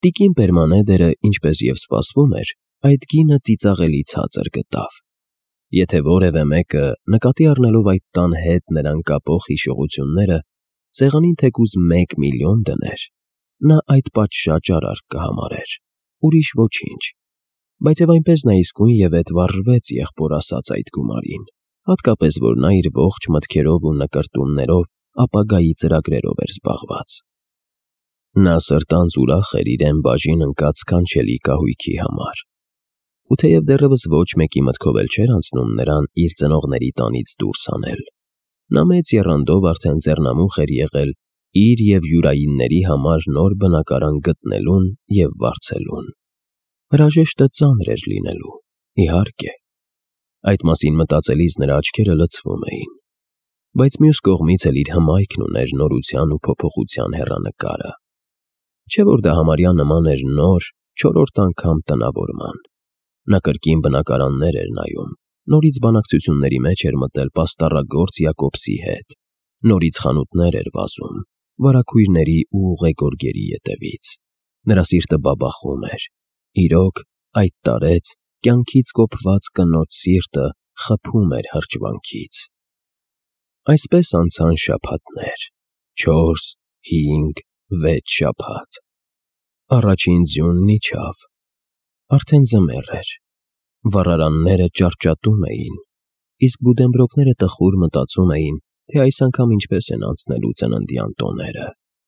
Տիկին Պերմանեդերը, ինչպես և սպասվում էր, այդ գինը ծիծաղելի ցածր գտավ։ Եթե որևէ մեկը, նկատի առնելով այդ տան հետ նրան կապող հիշողությունները, սեղանին թեկուզ 1 միլիոն դներ, նա այդ պատշաճ արարք կհամարեր, ուրիշ ոչինչ, բայց և այնպես նա իսկույնևեթ վարժվեց եղբոր ասած այդ գումարին, հատկապես որ նա իր ողջ մտքերով ու նկրտումներով ապագայի ծրագրերով էր զբաղված։ Նա սրտանց ուրախ էր իրեն բաժին ընկած սքանչելի կահույքի համար, ու թեև դեռևս ոչ մեկի մտքով էլ չէր անցնում նրան իր ծնողների տանից դուրս անել, նա մեծ եռանդով արդեն ձեռնամուխ էր եղել իր և յուրայինների համար նոր բնակարան գտնելուն և վարձելուն։ Հրաժեշտը ծանր էր լինելու, իհարկե, այդ մասին մտածելիս նրա աչքերը լցվում էին, բայց մյուս կողմից էլ իր հմայքն ուներ նորության ու փոփոխության հեռանկարը, չէ՞ որ դա համարյա նման էր նոր, 4-րդ անգամ տնավորման։ Նա կրկին բնակարաններ էր նայում, նորից բանակցությունների մեջ էր մտել պաստառագործ Յակոբսի հետ, նորից խանութներ էր վազում, վարագույրների ու ուղեգորգերի ետևից։ Նրա սիրտը բաբախում էր, իրոք, այդ տարեց, կյանքից կոփված կնոջ սիրտը խփում էր հրճվանքից։ Այսպես անցան շաբաթներ, 4, 5, 6 շաբաթ։ Առաջին ձյունն իջավ, արդեն ձմեռ էր, վառարանները ճարճատում էին, իսկ բուդենբրոկները տխուր մտածում էին, թե այս անգամ ինչպես են անցնելու ծննդյան տոները։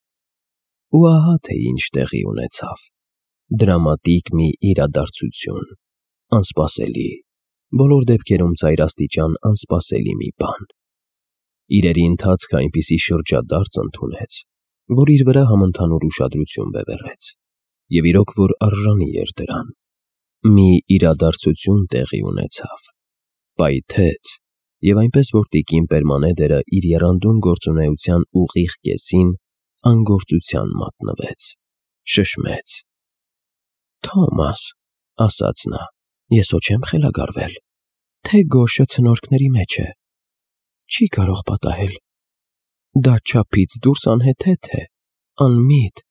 Ու ահա թե ինչ տեղի ունեցավ, դրամատիկ մի իրադարձություն, անսպասելի, բոլոր դեպքերում ծայրաստիճան անսպասելի մի բան։ Իրերի ընթացքը այնպիսի շրջադարձ ընդունեց, որ իր վրա համընդհանուր ուշադրություն բևեռեց, և իրոք որ արժանի էր դրան։ Մի իրադարձություն տեղի ունեցավ, պայթեց, և այնպես որ տիկին Պերմանեդերը իր եռանդուն գործունեության ուղիղ կեսին անգործության մատնվեց, շշմեց. «Թոմաս», ասաց նա, «ես հո չեմ խելագարվել, թե գոշը ցնորքների մեջ է, չի կարող պատահել, դա չափից դուրս անհեթեթ է, անմիտ,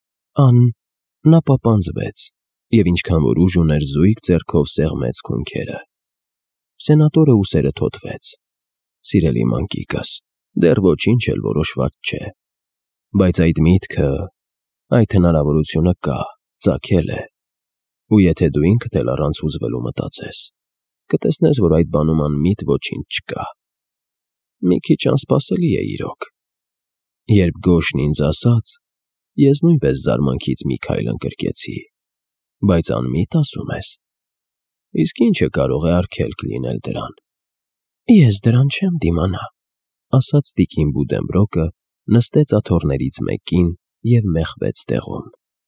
Նա պապանձվեց և ինչքան որ ուժ ուներ զույգ ձեռքով սեղմեց քունքերը։ Սենատորը ուսերը թոթվեց. «Սիրելի մանկիկս, դեռ ոչինչ էլ որոշված չէ, բայց այդ միտքը, այդ հնարավորությունը կա, ծագել է, ու եթե դու ինքդ էլ առանց հուզվելու մտածես, կտեսնես, որ այդ բանում անմիտ ոչինչ չկա։ Մի քիչ անսպասելի է իրոք։ Երբ գոշն ինձ ասաց, ես նույնպես զարմանքից մի քայլ ընկրկեցի, բայց անմիտ ասում ես, իսկ ինչը կարող է արգելք լինել դրան»։ «Ես դրան չեմ դիմանա», ասաց տիկին Բուդենբրոկը, նստեց աթոռներից մեկին և մեխվեց տեղում։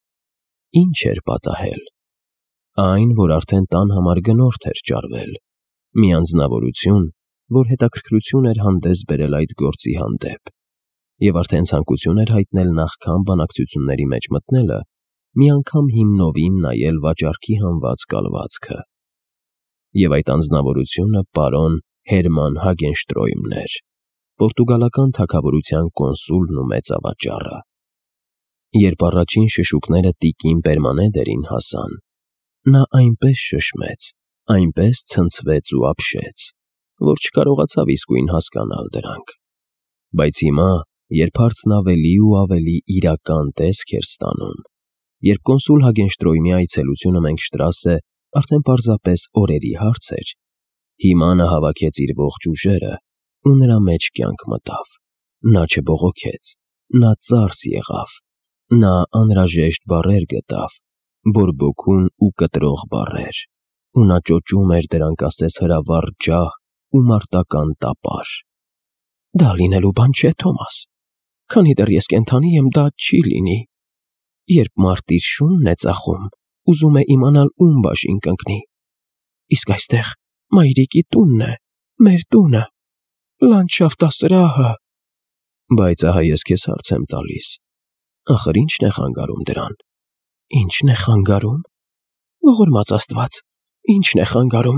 Ինչ էր պատահել։ Այն, որ արդեն տան համար գնորդ էր ճարվել, մի անձնավորություն, որ հետաքրքրություն էր հանդես բերել այդ գործի հանդեպ, և արդեն ցանկություն էր հայտնել նախքան բանակցությունների մեջ մտնելը մի անգամ հիմնովին նայել վաճառքի հանված կալվածքը։ Եվ այդ անձնավորությունը պարոն Հերման Հագենշտրոյմն էր, պորտուգալական թագավորության կոնսուլն ու մեծավաճառը։ Երբ առաջին շշուկները տիկին Պերմանեդերին հասան, նա այնպես շշմեց, այնպես ցնցվեց ու ապշեց, որ չկարողացավ իսկույն հասկանալ դրանք։ Բայց հիմա, երբ հարցն ավելի ու ավելի իրական տեսք էր ստանում, երբ կոնսուլ Հագենշտրոյմի այցելությունը Մենգշտրասե արդեն պարզապես օրերի հարց էր, հիմա նա հավաքեց իր ողջ ուժերը ու նրա մեջ կյանք մտավ։ Նա չբողոքեց, նա ծարս եղավ, նա անհրաժեշտ բառեր գտավ, բորբոքուն ու կտրող բառեր, ու նա ճոճում էր դրանք ասես հրավառ ջահ ու մարտական տապար։ «Դա լինելու բան չէ, Թոմաս, քանի դեռ ես կենդանի եմ, դա չի լինի։ Երբ մարդ իր շունն է ծախում, ուզում է իմանալ ում բաժին կընկնի։ Իսկ այստեղ մայրիկի տունն է, մեր տունը, լանդշաֆտասրահը»։ «Բայց ահա ես քեզ հարց եմ տալիս, ախր ի՞նչն է խանգարում դրան»։ «Ի՞նչն է խանգարում։ Ողորմած Աստված, ի՞նչն է խանգարում։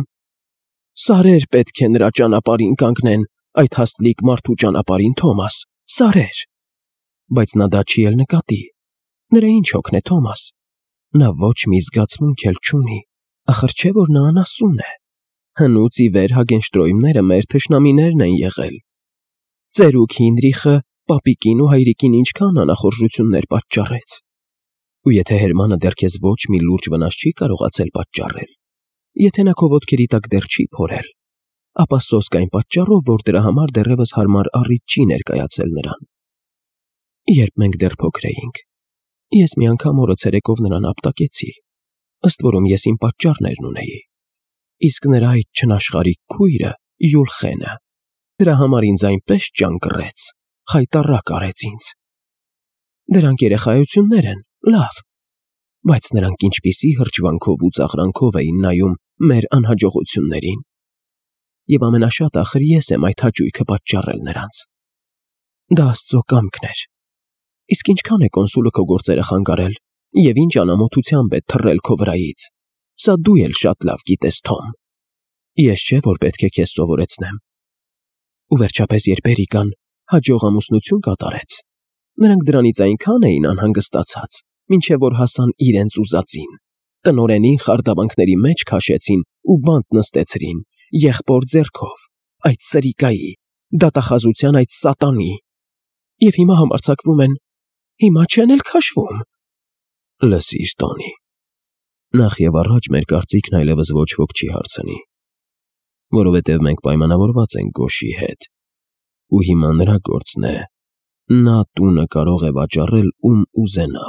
Սարեր պետք է նրա ճանապարհին կանգնեն, այդ հաստլիկ մարդու ճանապարհին, Թոմաս, սարեր։ Բայց նա դա չի էլ նկատի։ Նրա ինչ հոգն է, Թոմաս։ Նա ոչ մի զգացմունք էլ չունի, ախր չէ որ նա անասուն է։ Հնուց ի վեր Հագենշտրոյմները մեր թշնամիներն են եղել։ Ծերուկ Հինրիխը պապիկին ու հայրիկին ինչքան անախորժություններ պատճառեց։ Ու եթե Հերմանը դեռ քեզ ոչ մի լուրջ վնաս չի կարողացել պատճառել, եթե նա քո ոտքերի տակ դեռ չի փորել, ապա սոսկ այն պատճառով, որ դրա համար դեռևս հարմար առիթ չի ներկայացել նրան։ Երբ մենք դեռ փոքր էինք, ես մի անգամ օրը ցերեկով նրան ապտակեցի, ըստ որում ես իմ պատճառներն ունեի, իսկ նրա այդ չնաշխարհիկ քույրը Յուլխենը դրա համար ինձ այնպես ճանկռեց, խայտառակ արեց ինձ։ Դրանք երեխայություններ են, լավ, բայց նրանք ինչպիսի հրճվանքով ու ծաղրանքով էին նայում մեր անհաջողություններին։ Եվ ամենաշատ ախր ես եմ այդ հաճույքը պատճառել նրանց։ Դա Աստծո կամքն էր։ Իսկ ինչքան է կոնսուլը քո գործերը խանգարել, և ինչ անամոթությամբ է թռել քո վրայից։ Սա դու էլ շատ լավ գիտես, Թոմ։ Ես չէ, որ պետք է քեզ սովորեցնեմ։ Ու վերջապես երբ Էրիկան հաջող ամուսնություն կատարեց, նրանք դրանից այնքան էին անհանգստացած, մինչև որ հասան իրենց ուզածին, տնօրենին խարդավանքների մեջ քաշեցին ու բանտ նստեցրին, եղբոր ձեռքով, այդ սրիկայի, դատախազության այդ սատանի, և հիմա համարձակվում են, հիմա չեն էլ քաշվում։ Լսիր, Տոնի, նախ և առաջ մեր կարծիքն այլևս ոչ ոք չի հարցնի, որովհետև մենք պայմանավորված ենք Գոշի հետ, ու հիմա նրա գործն է, նա տունը կարող է վաճառել ում ուզենա։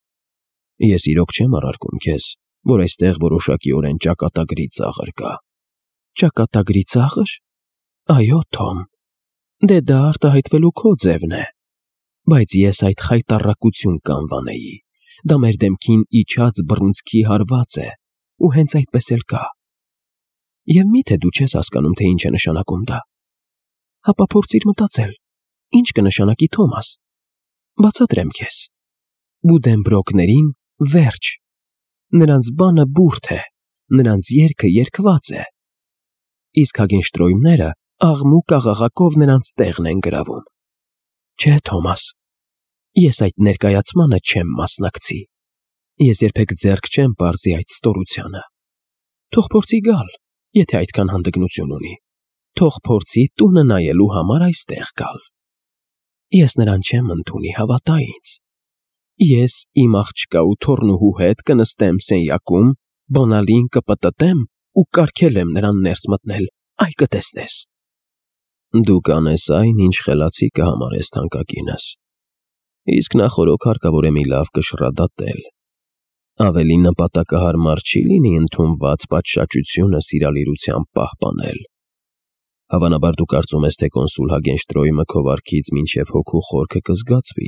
Ես իրոք չեմ առարկում քեզ, որ այստեղ որոշակիորեն ճակատագրի ծաղր կա։ Ճակատագրի ծաղր։ Այո, Թոմ, դե դա արտահայտվելու քո ձևն է, բայց ես այդ խայտառակություն կանվանեի, դա մեր դեմքին իջած բռունցքի հարված է, ու հենց այդպես էլ կա։ Եվ միթե դու չես հասկանում, թե ինչ է նշանակում դա։ Հապա փորձիր մտածել, ինչ կնշանակի, Թոմաս։ Բացատրեմ քեզ։ Բուդենբրոկներին վերջ, նրանց բանը բուրդ է, նրանց երգը երգված է, իսկ Հագենշտրոյմները աղմուկ աղաղակով նրանց տեղն են գրավում։ Չէ, Թոմաս, ես այդ ներկայացմանը չեմ մասնակցի, ես երբեք ձեռք չեմ պարզի այդ ստորությանը։ Թող փորձի գալ, եթե այդքան հանդգնություն ունի, թող փորձի տունը նայելու համար այստեղ գալ։ Ես նրան չեմ ընդունի, հավատա ինձ։ Ես իմ աղջկա ու թոռնուհու հետ կնստեմ սենյակում, բանալին կպտտեմ ու կարգել եմ նրան ներս մտնել, այ կտեսնես։ Դու կանես այն, ինչ խելացի կհամարես, թանկագինս։ Իսկ նախօրոք հարկավոր է մի լավ կշռադատել։ Ավելի նպատակահարմար չի լինի ընդունված պատշաճությունը սիրալիրությամբ պահպանել։ Հավանաբար դու կարծում ես, թե կոնսուլ Հագենշտրոյմը քո վարքից մինչև հոգու խորքը կզգացվի։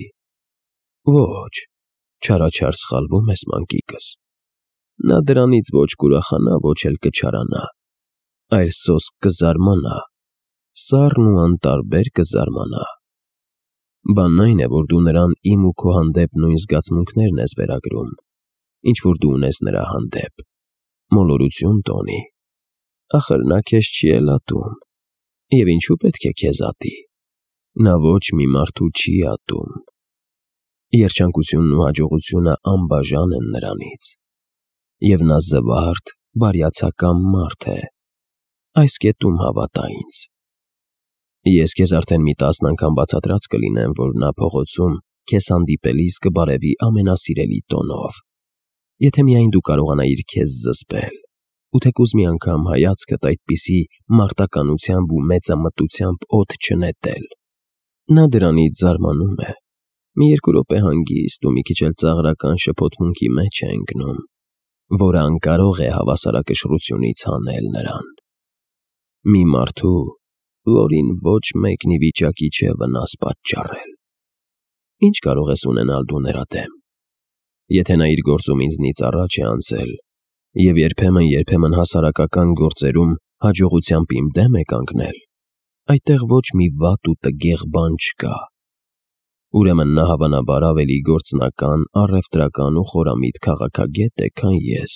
Ոչ, չարաչար սխալվում ես, մանկիկս։ Նա դրանից ոչ կուրախանա, ոչ էլ կչարանա, այլ սոսկ կզարմանա, սառն ու անտարբեր կզարմանա։ Բանն այն է, որ դու նրան իմ ու քո հանդեպ նույն զգացմունքներն ես վերագրում, ինչ որ դու ունես նրա հանդեպ։ Մոլորություն, Տոնի։ Ախր նա քեզ չի էլ ատում։ Եվ ինչու պետք է քեզ ատի։ Նա ոչ մի մարդու չի ատում։ Երջանկությունն ու հաջողությունը անբաժան են նրանից։ Եվ նա զվարթ, բարյացակամ մարդ է։ Այս կետում հավատա ինձ։ Ես քեզ արդեն մի 10 անգամ բացատրած կլինեմ, որ նա փողոցում քեզ հանդիպելիս կբարևի ամենասիրելի տոնով, եթե միայն դու կարողանայիր քեզ զսպել, ու թեկուզ մի անգամ հայացքդ այդպիսի մարտականությամբ ու մեծամտությամբ օդ չնետել։ Նա դրանից զարմանում է, մի 2 րոպե հանգիստ ու մի քիչ էլ ծաղրական շփոթմունքի մեջ է ընկնում, որը անկարող է հավասարակշռությունից հանել նրան։ Մի մարդու, որին ոչ մեկն ի վիճակի չէ վնաս պատճառել։ Ինչ կարող ես ունենալ դու նրա դեմ։ Եթե նա իր գործում ինձնից առաջ է անցել և երբեմն հասարակական գործերում հաջողությամբ իմ դեմ է կանգնել, այդտեղ ոչ մի վատ ու տգեղ բան չկա։ Ուրեմն նա հավանաբար ավելի գործնական, առևտրական ու խորամիտ քաղաքագետ է, քան ես։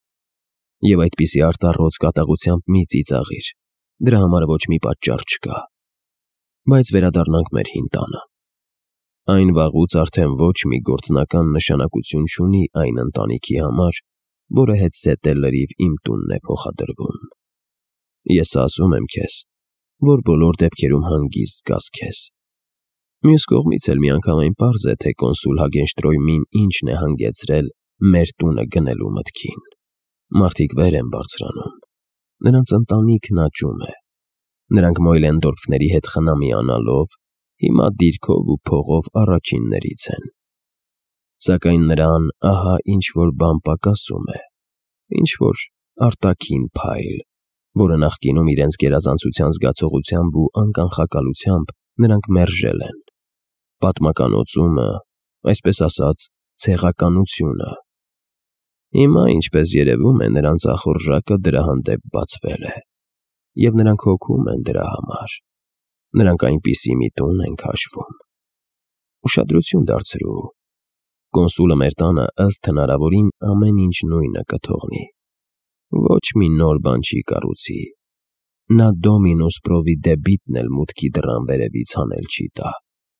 Եվ այդպիսի արտառոց կատաղությամբ մի ծիծաղիր, դրա համար ոչ մի պատճառ չկա։ Բայց վերադառնանք մեր հին տանը։ Այն վաղուց արդեն ոչ մի գործնական նշանակություն չունի այն ընտանիքի համար, որը հետզհետե լրիվ իմ տունն է փոխադրվում։ Ես ասում եմ քեզ, որ բոլոր դեպքերում հանգիստ զգաս քեզ։ Մյուս կողմից էլ միանգամայն պարզ է, թե կոնսուլ Հագենշտրոյմին ինչն է հանգեցրել մեր տունը գնելու մտքին։ Մարդիկ վեր են բարձրանում։ Նրանց ընտանիքն աճում է։ Նրանք Մոյլենդորֆների հետ խնամիանալով հիմա դիրքով ու փողով առաջիններից են։ Սակայն նրան ահա ինչ-որ բան պակասում է, ինչ-որ արտաքին փայլ, որը նախկինում իրենց գերազանցության զգացողությամբ ու անկանխակալությամբ նրանք մերժել են։ Պատմականացումը, այսպես ասած, ցեղականությունը։ Հիմա, ինչպես երևում է, նրանց ախորժակը դրա հանդեպ բացվել է, և նրանք հոգում են դրա համար։ Նրանք այնպիսի մի տուն են քաշվում։ Ուշադրություն դարձրու։ Կոնսուլը մեր տանը ըստ հնարավորին ամեն ինչ նույնը կթողնի։ Ոչ մի նոր բան չի կառուցի։ Նա Դոմինուս Պրովիդեբիտն էլ մուտքի դռան վերևից հանել չի տա։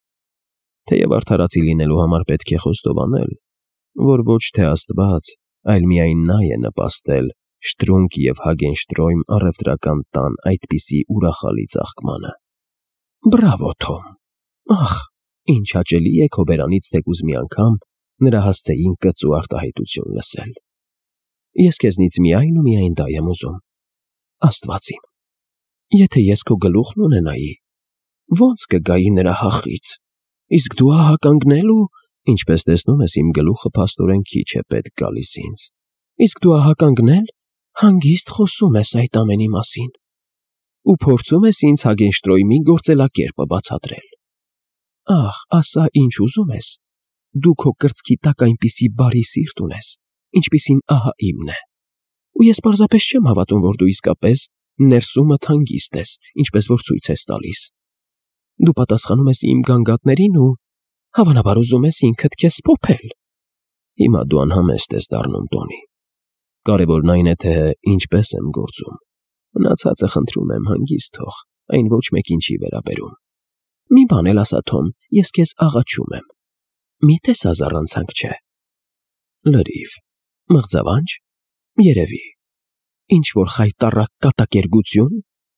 Թեև արդարացի լինելու համար պետք է խոստովանել, որ ոչ թե Աստված, այլ միայն նա է նպաստել Շտրունկ և Հագենշտրոյմ առևտրական տան այդպիսի ուրախալի ծաղկմանը։ Բրավո, Թոմ։ Ախ, ինչ հաճելի է քո բերանից թեկուզ մի անգամ նրա հասցեին կծու արտահայտություն լսել։ Ես քեզնից միայն ու միայն դա եմ ուզում։ Աստված իմ, եթե ես քո գլուխն ունենայի, ո՞նց կգայի նրա հախից։ Իսկ դու ահա կանգնելու, ինչպես տեսնում ես, իմ գլուխը փաստորեն քիչ է պետք գալիս ինձ։ Իսկ դու ահա կանգնել, հանգիստ խոսում ես այդ ամենի մասին ու փորձում ես ինձ Հագենշտրոյմի գործելակերպը բացատրել։ Ախ, ասա ինչ ուզում ես։ Դու քո կրծքի տակ այնպիսի բարի սիրտ ունես, ինչպիսին ահա իմն է։ Ու ես պարզապես չեմ հավատում, որ դու իսկապես ներսումդ հանգիստ ես, ինչպես որ ցույց ես տալիս։ Դու պատասխանում ես իմ գանգատներին ու հավանաբար ուզում ես ինքդ քեզ սփոփել։ Հիմա դու անհամեստ ես դառնում, Տոնի։ Կարևորն այն է, թե ինչպես եմ գործում։ Մնացածը խնդրում եմ հանգիստ թող, այն ոչ մեկին չի վերաբերում։ Մի բան էլ ասա, Թոմ, ես քեզ աղաչում եմ։ Միթե սա զառանցանք չէ։ Լրիվ, մղձավանջ, երևի, ինչ-որ խայտառակ կատակերգություն։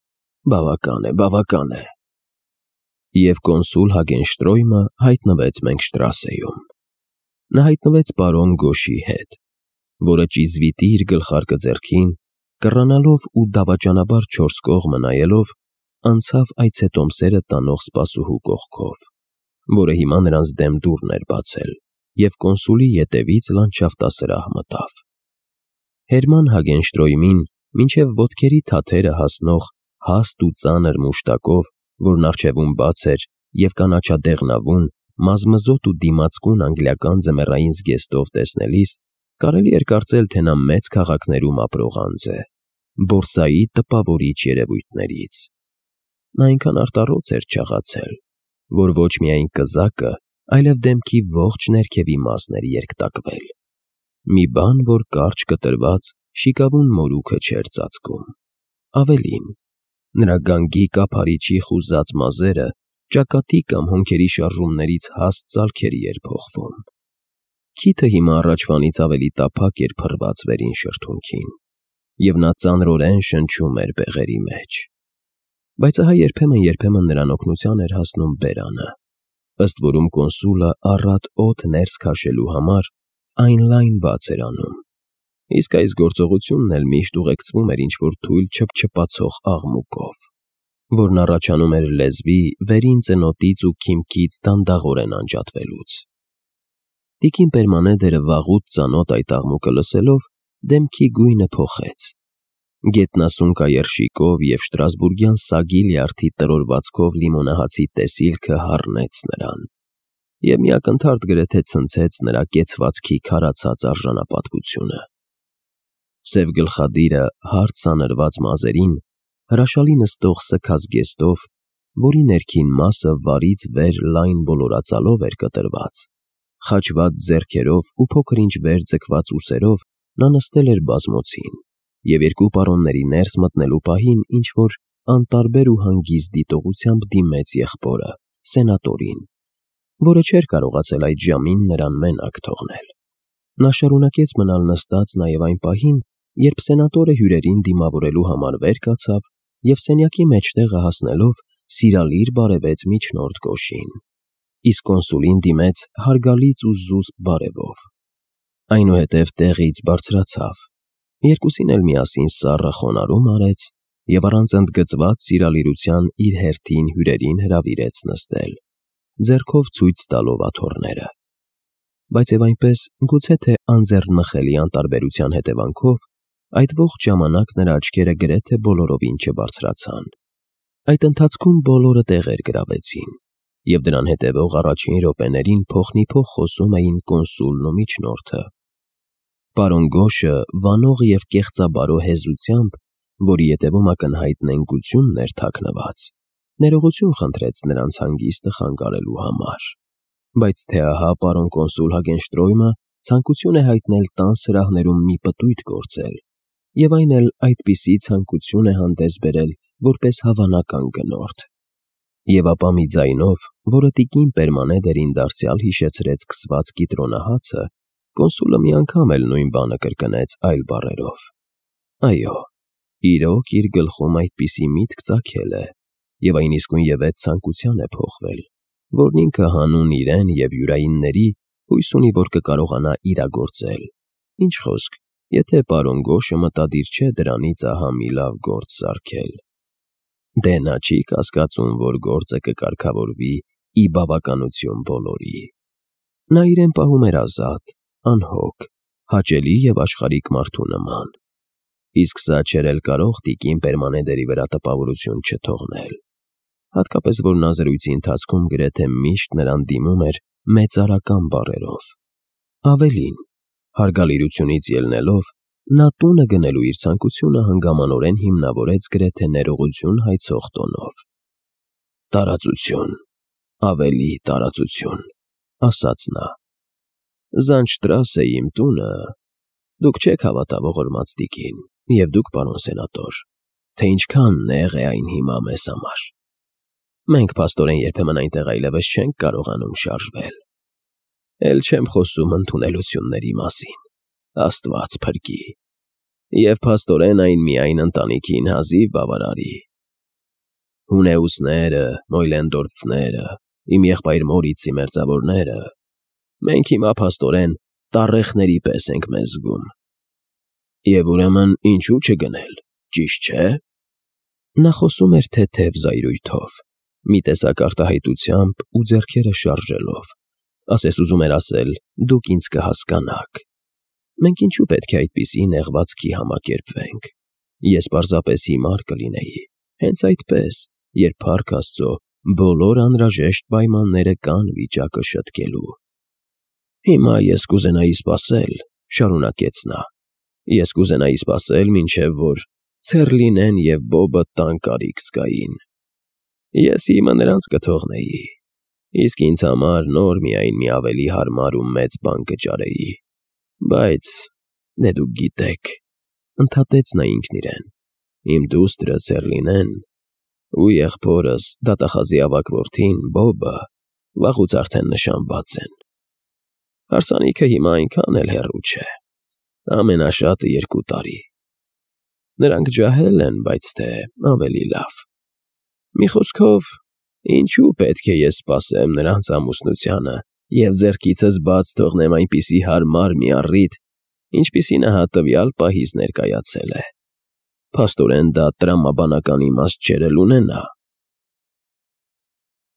Բավական է։ Եվ կոնսուլ Հագենշտրոյմը հայտնվեց մենք Շտրասեում։ Նա հայտնվեց պարոն Գոշի հետ, որը ճիզվիտի իր գլխարկը ձեռքին, կռանալով ու դավաճանաբար 4 կողմը նայելով, անցավ այցետոմսերը տանող սպասուհու կողքով, որը հիմա նրանց դեմ դուռն էր բացել, և կոնսուլի ետևից լանդշաֆտասրահ մտավ։ Հերման Հագենշտրոյմին մինչև ոտքերի թաթերը հասնող հաստ ու ծանր մուշտակով, որն առջևում բաց էր և կանաչադեղնավուն, մազմզոտ ու դիմացկուն անգլիական ձմեռային զգեստով տեսնելիս, կարելի էր կարծել, թե նա մեծ քաղաքներում ապրող անձ է, բորսայի տպավորիչ երևույթներից։ Նա այնքան արտառոց էր չաղացել, որ ոչ միայն կզակը, այլև դեմքի ողջ ներքևի մասն էր երկտակվել։ Մի բան, որ կարճ կտրված, շիկավուն մորուքը չէր ծածկում։ Ավելին, նրա գանգի կափարիչի խուզած մազերը ճակատի կամ հոնքերի շարժումներից հաստ ծալքերի էր փոխվում։ Քիթը հիմա առաջվանից ավելի տափակ էր փռված վերին շրթունքին, և նա ծանրորեն շնչում էր բեղերի մեջ։ Բայց ահա երբեմն նրան օգնության էր հասնում բերանը, ըստ որում կոնսուլը առատ օդ ներս քաշելու համար այն լայն բաց էր անում, իսկ այս գործողությունն էլ միշտ ուղեկցվում էր ինչ-որ թույլ չփչփացող աղմուկով, որն առաջանում էր լեզվի վերին ծնոտից ու քիմքից դանդաղորեն անջատվելուց։ Տիկին Պերմանեդերը վաղուց ծանոթ այդ աղմուկը լսելով, դեմքի գույնը փոխեց։ Գետնասուն կայերշիկով և շտրասբուրգյան սագի լյարդի տրորվածքով լիմոնահացի տեսիլքը հառնեց նրան, և մի ակնթարթ գրեթե ցնցեց նրա կեցվածքի քարացած արժանապատվությունը։ Սև գլխադիրը հարթ սանրված մազերին, հրաշալի նստող սգած զգեստով, որի ներքին մասը վարից վեր լայն բոլորածալով էր կտրված, խաչված ձեռքերով ու փոքր-ինչ վեր ձգված ուսերով նա նստել էր բազմոցին, և երկու պարոնների ներս մտնելու պահին ինչ-որ անտարբեր ու հանգիստ դիտողությամբ դիմեց եղբորը, սենատորին, որը չէր կարողացել այդ ժամին նրան մենակ թողնել։ Նա շարունակեց մնալ նստած նաև այն պահին, երբ սենատորը հյուրերին դիմավորելու համար վեր կացավ և սենյակի մեջտեղը հասնելով սիրալիր բարևեց միջնորդ Գոշին, իսկ կոնսուլին դիմեց հարգալից ու զուսպ բարևով։ Այնուհետև տեղից բարձրացավ, երկուսին էլ միասին սառը խոնարհում արեց և առանց ընդգծված սիրալիրության իր հերթին հյուրերին հրավիրեց նստել, ձեռքով ցույց տալով աթոռները։ Բայց և այնպես, գուցե թե անձեռնմխելի անտարբերության հետևանքով, այդ ողջ ժամանակ նրա աչքերը գրեթե բոլորովին չբարձրացան։ Այդ ընթացքում բոլորը տեղեր գրավեցին, և դրան հետևող առաջին րոպեներին փոխնիփոխ խոսում էին կոնսուլն ու միջնորդը։ Պարոն Գոշը վանող և կեղծաբարո հեզությամբ, որի ետևում ակնհայտ նենգությունն էր թաքնված, ներողություն խնդրեց նրանց հանգիստը խանգարելու համար։ Բայց թե ահա պարոն կոնսուլ Հագենշտրոյմը ցանկություն է հայտնել տան սրահներում մի պտույտ գործել, և այն էլ այդպիսի ցանկություն է հանդես բերել որպես հավանական գնորդ։ Եվ ապա մի ձայնով, որը տիկին Պերմանեդերին դարձյալ հիշեցրեց քսված կիտրոնահացը, կոնսուլը մի անգամ էլ նույն բանը կրկնեց այլ բառերով։ Այո, իրոք իր գլխում այդպիսի միտք ծագել է, և այն իսկույնևեթ ցանկության է փոխվել, որն ինքը հանուն իրեն և յուրայինների հույս ունի, որ կկարողանա իրագործել։ Ինչ խոսք, եթե պարոն Գոշը մտադիր չէ դրանից ահա մի լավ գործ սարքել։ Դե նա չի կասկածում, որ գործը կկարգավորվի ի բավականություն բոլորի։ Նա իրեն պահում էր ազատ, անհոգ, հաճելի և աշխարհիկ մարդու նման։ Իսկ սա չէր էլ կարող տիկին Պերմանեդերի վրա տպավորություն չթողնել, հատկապես որ նա զրույցի ընթացքում գրեթե միշտ նրան դիմում էր մեծարական բառերով։ Ավելին, հարգալիրությունից ելնելով, նա տունը գնելու իր ցանկությունը հանգամանորեն հիմնավորեց գրեթե ներողություն հայցող տոնով։ «Տարածություն, ավելի տարածություն», ասաց նա։ «Զանչտրաս է իմ տունը, դուք չեք հավատա ողորմած տիկին, և դուք պարոն սենատոր, թե ինչքան նեղ է այն հիմա մեզ համար։ Մենք փաստորեն երբեմն այնտեղ այլևս չենք կարողանում շարժվել։ Էլ չեմ խոսում ընդունելությունների մասին, Աստված փրկի, և փաստորեն այն միայն ընտանիքին հազիվ բավարարի։ Հունեուսները, Մոյլենդորֆները, իմ եղբայր Մորիցի մերձավորները, մենք հիմա փաստորեն տառեխների պես ենք մեզ զգում։ Եվ ուրեմն ինչու չգնել, ճիշտ չէ՞»։ Նա խոսում էր թեթև զայրույթով, մի տեսակ արտահայտությամբ ու ձեռքերը շարժելով, ասես ուզում էր ասել. «Դուք ինձ կհասկանաք։ Մենք ինչու պետք է այդպիսի նեղվածքի համակերպվենք։ Ես պարզապես հիմար կլինեի, հենց այդպես, երբ փառք Աստծո, բոլոր անհրաժեշտ պայմանները կան վիճակը շտկելու։ Հիմա ես կուզենայի սպասել», շարունակեց նա, «ես կուզենայի սպասել, մինչև որ Ցեռլինեն և Բոբը տան կարիք զգային։ Ես իմը նրանց կթողնեի, իսկ ինձ համար նոր միայն մի ավելի հարմար ու մեծ բան կճարեի։ Բայց, դե դուք գիտեք», ընդհատեց նա ինքն իրեն, «իմ դուստրը Ցեռլինեն ու եղբորս դատախազի ավագ որդին Բոբը վաղուց արդեն նշանված են։ Հարսանիքը հիմա այնքան էլ հեռու չէ, ամենաշատը 2 տարի։ Նրանք ջահել են, բայց թե ավելի լավ։ Մի խոսքով, ինչու պետք է ես սպասեմ նրանց ամուսնությանը և ձեռքիցս բաց թողնեմ այնպիսի հարմար մի առիթ, ինչպիսին ահա տվյալ պահից ներկայացել է։ Փաստորեն դա տրամաբանական իմաստ չէր էլ ունենա,